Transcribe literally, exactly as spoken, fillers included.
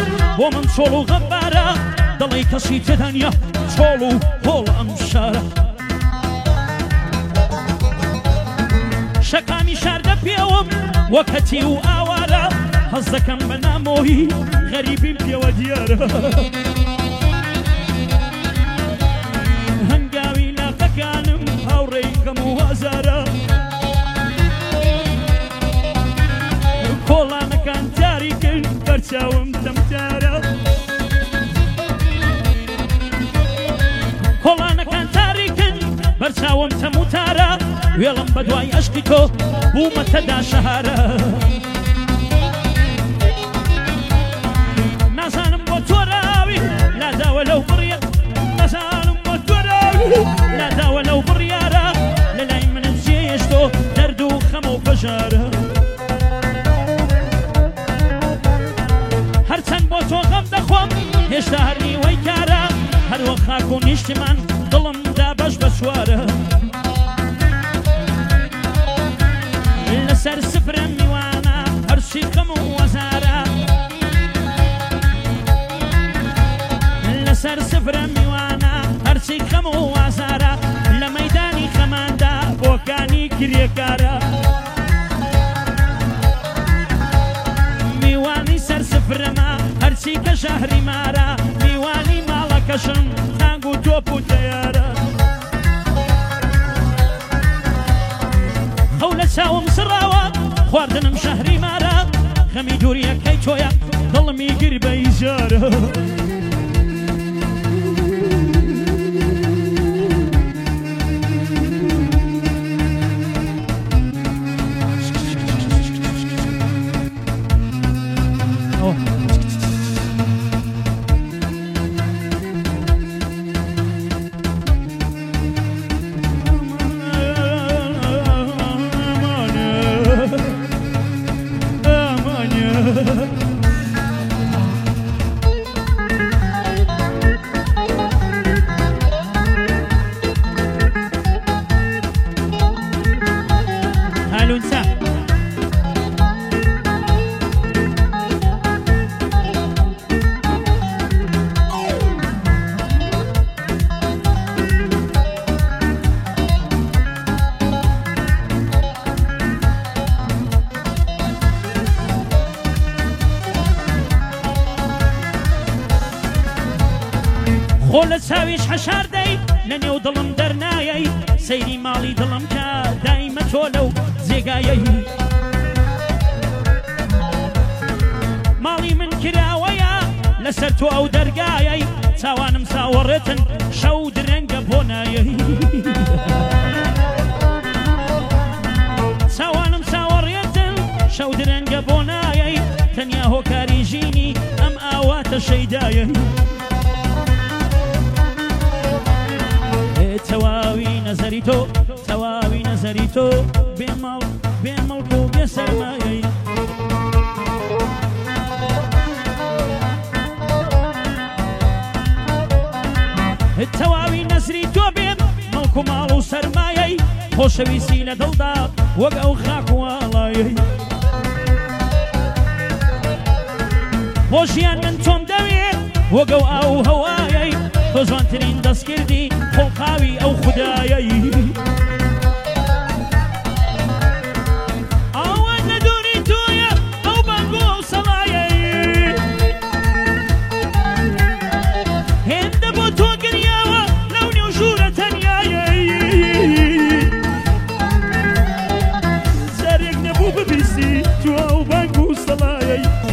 بۆ من چۆڵ و غەبارە دڵی کەسی تێدانە چۆڵ و هۆڵ ئەم شارە شەکانی شاردە پێوەم وەکەتی و ئاوارە هەز دەکەم بە نامۆهی غەریبیم پێوە دیارە هەنگاوی ناقەکانم هاوڕێی غەم و ئازارە کۆڵانەکان تاریکن بەرچاوم تەمتارە کۆڵانەکان تاریکن بەرچاوم تەموتارە وێڵم بە دوای عەشقی تۆ بوومەتەدا شەهارە نازانم بۆ تۆ راوی لاداوە لەو بڕیە نازانم بۆ تۆ راوی لاداوە لەو بڕیارە لە لای منت جێشتۆ دەرد و خەم و بەژارە هەرچەند بۆ تۆ غەم دەخۆم هێشتا هەر نیوەی کارە هەروە خاک و نیشتمان دڵمدا بەش بە سوارە لەسەر سفرە میوانە هەرچی خەم و وەزارە لەسەر سفرە میوانە هەرچی خەم و وازارە لە مەیدانی خەماندا بۆکانی کرێکارە میوانی سەر سفرەما هەرچی کە شەهری مارە میوانی ماڵەکەشم تانگ و تۆپ و تەیارە خەو لە چاوم سڕاوە خواردنم شەهری مارە خەمی دووریەکەی تۆیە دڵمی گر بە ئیجارە خۆ لە چاویش حەشار دەی لە نێو دڵم دەرنایەی سەیری ماڵی دڵم کە دایمە تۆ لەو جێگایەی ماڵی من کراوەیە لەسەر تۆ ئەو دەرگایەی چاوانم چاوەڕێتن شەو درەنگە بۆ نایەی چاوانم چاوەڕێتن شەو درەنگە بۆ نایەی تەنیا هۆکاری ژینی ئەم ئاواتە شەیدایەی تەواوی نەزەری تۆ تەواوی نەزەری تۆ بێمەڵ بێمەڵک و بێ سەرمایەی تەواوی نەزری تۆ بێت مەڵک و ماڵ و سەرمایەی خۆشەویستی لە دڵدا وەک ئەو خاک و ئاڵایەی بۆ ژیان من تۆم دەوێت وەک ئەو ئاو هەوایەی تۆ جوانترین دەستکردی خۆڵقاوی ئەو خودایەی ئاوات لە دووری تۆیە ئەو بانگ و ئەو سەڵایەی هێندە بۆ تۆ گریاوە لەو نێو ژوورە تەنیایەی جارێک نەبوو ببیستی تو ئەو بانگ و سەڵایەی